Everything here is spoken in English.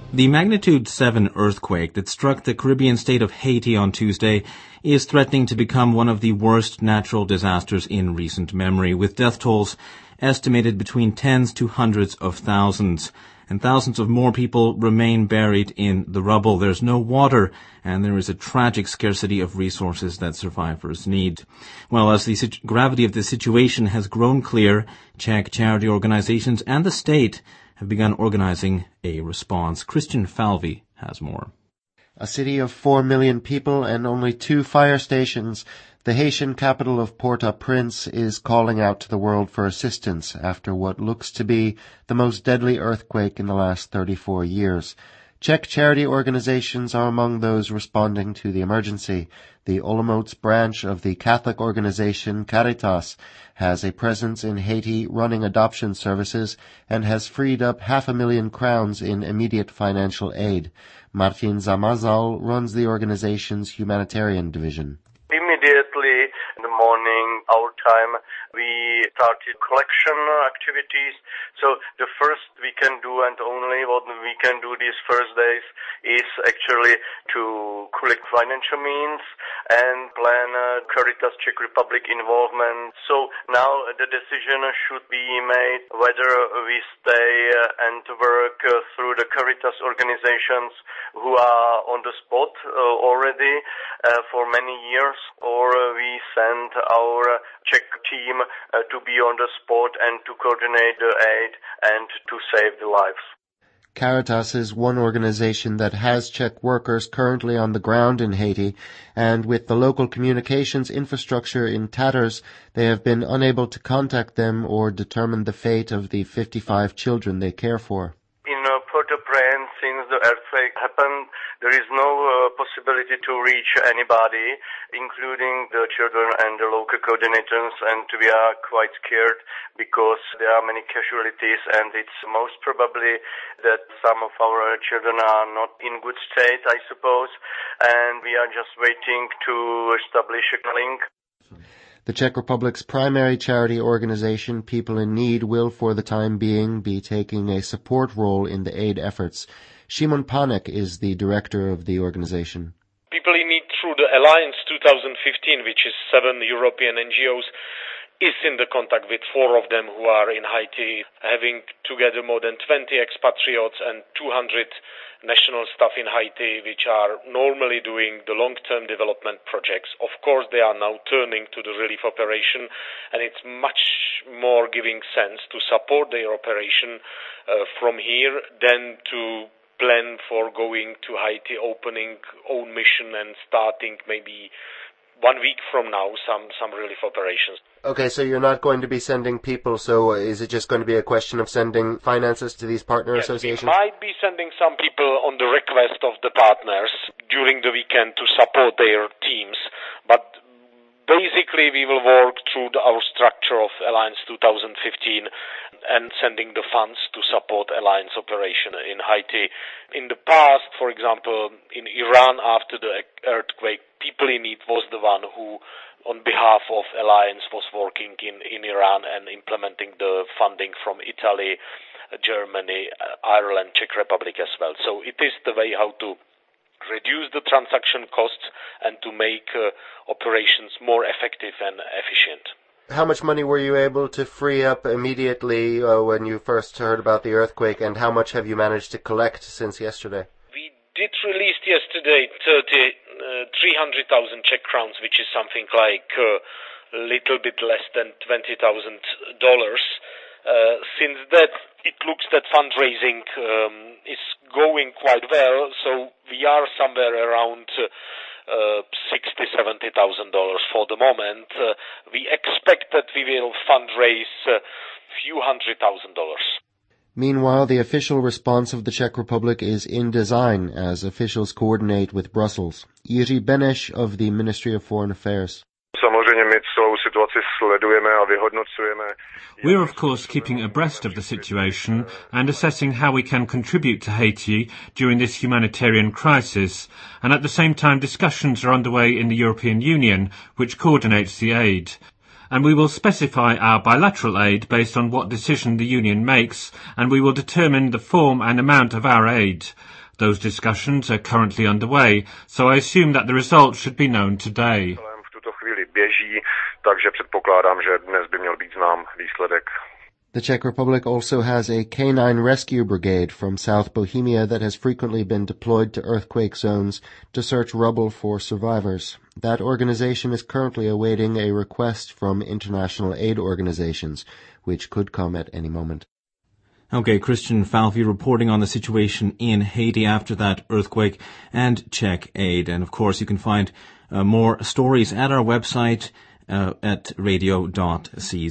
The magnitude 7 earthquake that struck the Caribbean state of Haiti on Tuesday is threatening to become one of the worst natural disasters in recent memory, with death tolls estimated between tens to hundreds of thousands. And thousands of more people remain buried in the rubble. There's no water, and there is a tragic scarcity of resources that survivors need. Well, as the gravity of the situation has grown clear, Czech charity organizations and the state have begun organizing a response. Christian Falvey has more. A city of 4 million people and only 2 fire stations, the Haitian capital of Port-au-Prince is calling out to the world for assistance after what looks to be the most deadly earthquake in the last 34 years. Czech charity organizations are among those responding to the emergency. The Olomouc branch of the Catholic organization Caritas has a presence in Haiti running adoption services and has freed up 500,000 crowns in immediate financial aid. Martin Zamazal runs the organization's humanitarian division. Immediately in the morning, our time, we started collection activities. So the first we can do, and only what we can do these first days, is actually to collect financial means and plan Caritas Czech Republic involvement. So now the decision should be made whether we stay and work through the Caritas organizations who are on the spot already for many years, or we send our Czech team to be on the spot and to coordinate the aid and to save the lives. Caritas is one organization that has Czech workers currently on the ground in Haiti, and with the local communications infrastructure in tatters, they have been unable to contact them or determine the fate of the 55 children they care for. In Port-au-Prince, since the earthquake happened, there is no possibility to reach anybody, including the children and the local coordinators, and we are quite scared because there are many casualties, and it's most probably that some of our children are not in good state, I suppose, and we are just waiting to establish a link. The Czech Republic's primary charity organization, People in Need, will for the time being be taking a support role in the aid efforts. Shimon Panek is the director of the organization. People in Need through the Alliance 2015, which is 7 European NGOs, is in the contact with 4 of them who are in Haiti, having together more than 20 expatriates and 200 national staff in Haiti, which are normally doing the long-term development projects. Of course, they are now turning to the relief operation, and it's much more giving sense to support their operation from here than to plan for going to Haiti, opening own mission and starting maybe 1 week from now some relief operations. Okay, so you're not going to be sending people, so is it just going to be a question of sending finances to these partner associations? We might be sending some people on the request of the partners during the weekend to support their teams, but basically we will work through our structure of Alliance 2015 and sending the funds to support Alliance operation in Haiti. In the past, for example, in Iran after the earthquake, People in Need was the one who, on behalf of Alliance, was working in Iran and implementing the funding from Italy, Germany, Ireland, Czech Republic as well. So it is the way how to reduce the transaction costs and to make operations more effective and efficient. How much money were you able to free up immediately when you first heard about the earthquake, and how much have you managed to collect since yesterday? We did release yesterday 300,000 Czech crowns, which is something like a little bit less than $20,000. Since that, it looks that fundraising is going quite well, so we are somewhere around $60,000-$70,000 for the moment. We expect that we will fundraise a few $100,000. Meanwhile, the official response of the Czech Republic is in design as officials coordinate with Brussels. Jiří Beneš of the Ministry of Foreign Affairs. We are, of course, keeping abreast of the situation and assessing how we can contribute to Haiti during this humanitarian crisis, and at the same time discussions are underway in the European Union, which coordinates the aid. and we will specify our bilateral aid based on what decision the Union makes, and we will determine the form and amount of our aid. Those discussions are currently underway, so I assume that the results should be known today. V tuto chvíli běží, takže předpokládám, že dnes by měl být znám výsledek. The Czech Republic also has a canine rescue brigade from South Bohemia that has frequently been deployed to earthquake zones to search rubble for survivors. That organization is currently awaiting a request from international aid organizations, which could come at any moment. Okay, Christian Falvey reporting on the situation in Haiti after that earthquake and Czech aid. And of course, you can find more stories at our website at radio.cz.